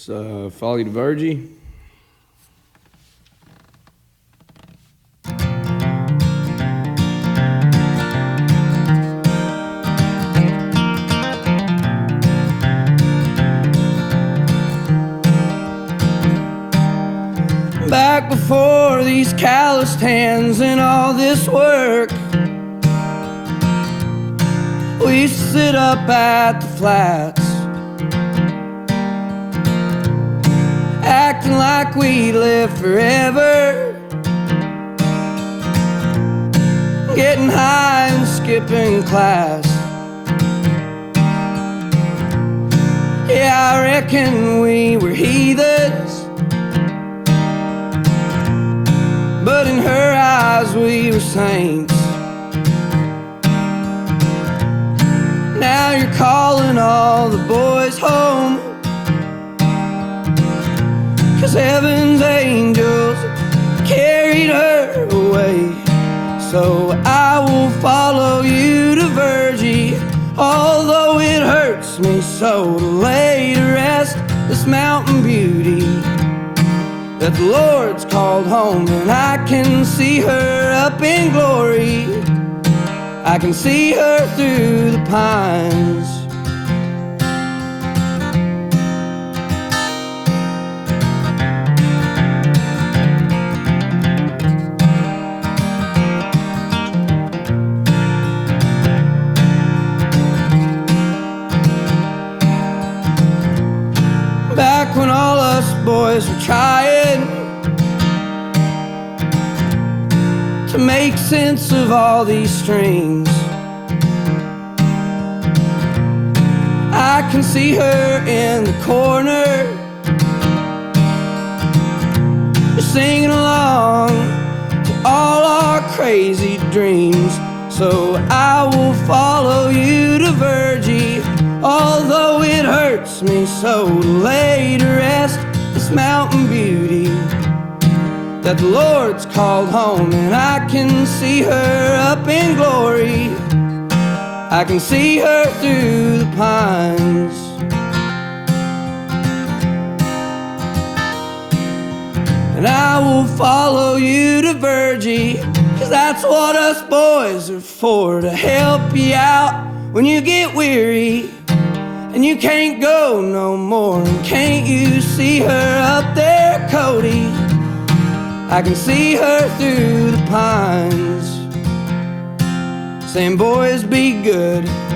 Folly to Virgie. Back before these calloused hands and all this work, we used to sit up at the flats, acting like we live forever, getting high and skipping class. Yeah, I reckon we were heathens, but in her eyes we were saints. Now you're calling all the boys home, 'cause heaven's angels carried her away. So I will follow you to Virgie, although it hurts me so to lay to rest this mountain beauty that the Lord's called home. And I can see her up in glory, I can see her through the pines. Back when all us boys were trying to make sense of all these strings, I can see her in the corner, singing along to all our crazy dreams. So I will follow you to Virgie, although it hurts me so to lay to rest this mountain beauty that the Lord's called home. And I can see her up in glory, I can see her through the pines. And I will follow you to Virgie, 'cause that's what us boys are for, to help you out when you get weary and you can't go no more. And can't you see her up there, Cody? I can see her through the pines, saying, boys, be good.